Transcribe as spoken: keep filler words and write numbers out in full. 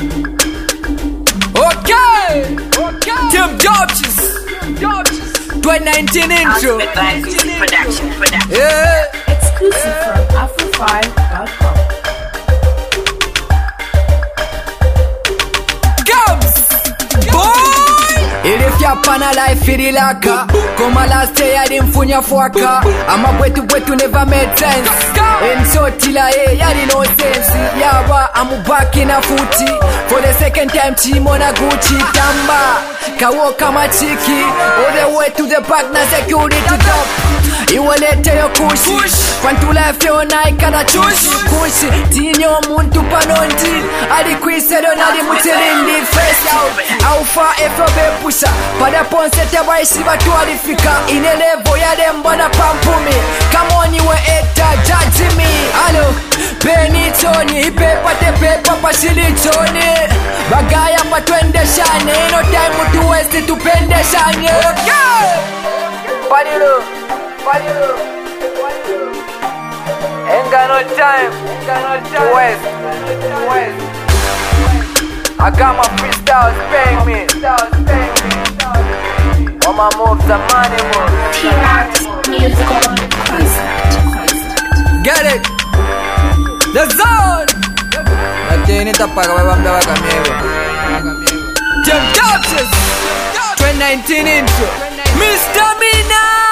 Okay, okay. Tim Dodges, twenty nineteen intro. Production, production. Yeah. Exclusive from afro five dot com. Pana life irilaka Koma last day I didn't funya fuaka Ama bwetu bwetu never made sense And so tila eh yari no sense Yawa I'm back in a footy For the second time chimo na Gucci Tamba Kawo kama chiki All the way to the back na security top Iwalete yo kushi Kwantu life yo na ikana chushi Kushi Tinyo muntu panondi Ali kwisero nali mutelindi Face out Alpha F-Robe pusha Pada ponsete waishi watu walifika Ine levo ya lembo na pampumi Come on you eta judge me Alo Peni choni Ipepa te pepa pashili choni Bagaya pa twende shane No time to waste tupende shane Okay Padilo Padilo Ain't got no time Ain't got no time To waste To waste I got my freestyles paying me All my moves are money moves T-Max Musical Concept. Get it The zone Natini tapaka wabamba waka miewa Tim Dodges twenty nineteen intro Mister Mina